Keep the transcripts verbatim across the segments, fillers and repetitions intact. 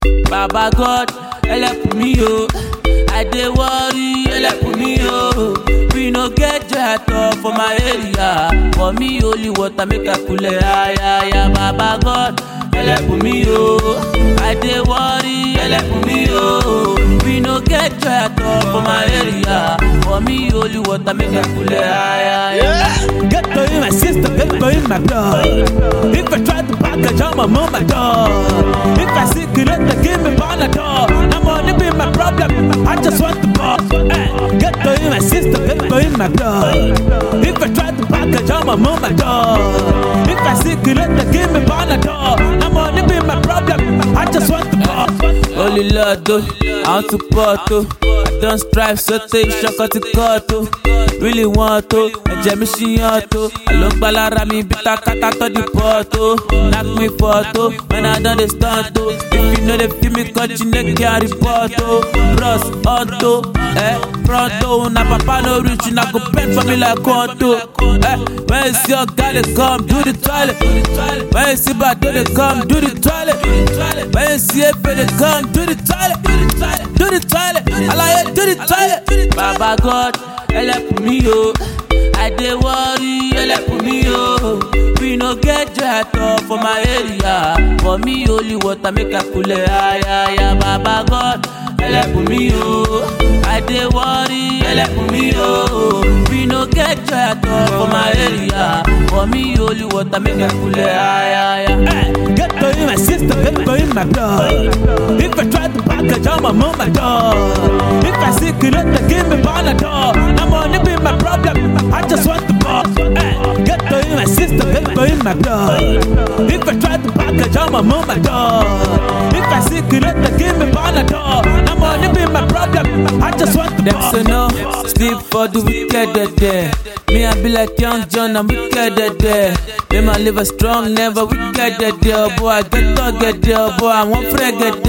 Baba God, help me oh. I dey worry, help me oh. We no get jet for my area. For me only water make a cool ya ya ya. Baba God, help me oh. I dey worry, help me oh. We no get jet for my area. For me only water make a cool ya ya ya. Get to in my system, get to in my blood. If I try to package, I'm a mama dog. If I sick, you let the give me Panadol. I'm only be my problem. I just want to ball. Hey, get to in my system, get to in my blood. If I try to package, I'm a mama dog. If I sick, you let the give me Panadol. I'm only be my problem. I just want to ball. Holy Lord, oh, I want to pot, oh. I don't strive, so take shot to cut, oh. Really want to, I jam machine auto. I look balara me, bita kata to the pot, oh. Knock me photo, when I done the stunt, oh. If you know the feel me, cut you neck, carry pot, oh. Cross, auto, eh, pronto. Na papa no rich, you not go pen for me like Conto. Eh, when you see your guy, they come, do the toilet. When you see bad, they come, do the toilet. When you see it, they come, do the toilet. Do the toilet, I like it, do the toilet. Baba God, help me oh. I dey worry, help me oh. We no get jet for my area. For me only water make a cool ya ya ya. Baba God, help me oh. I dey worry, help me oh. We no get jet for my area. For me only water make a cool ya ya ya. Hey, get to in my system, get to in my blood. If I try to package, I'm a mama dog. If I sick, you let the give me Panadol. I'm only be my problem. I just want to ball. Hey, get to in my system, get to in my blood. If I try to package, I'm a mama dog. If I sick, you let the give me Panadol. I'm only be my problem. I just want to Them ball. say no, sleep for the wicked there. Me I be like Young John, I'm wicked there. Me my liver strong, never wicked there. Boy, I get to get there, boy, I won't forget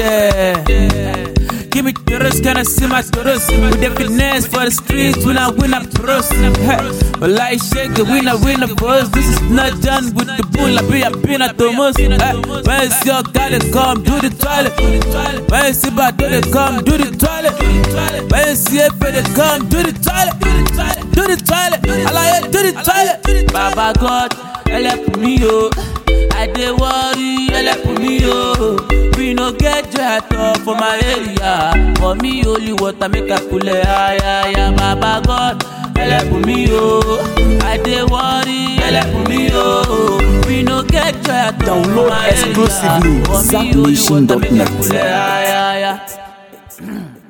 there. Give me tourists, can I see my tourists? With the finesse for the streets, when I win a pros. Well, I shake it, win a win a pros. This is not done with the bull, I be a peanut Thomas. When you see your guy, they come, do the toilet. When you see bad, they come, do the toilet. When you see it, they come, do the toilet. Do the toilet, I like it, do the toilet. Baba God, help me oh. I dey worry, help me oh. We no get jet for my area. For me only water make a cool ya ya ya. Baba God, help me oh. I dey worry, help me oh. We no get jet for Download my area. exclusively For me only water make a zapnation dot net. cool ya ya ya.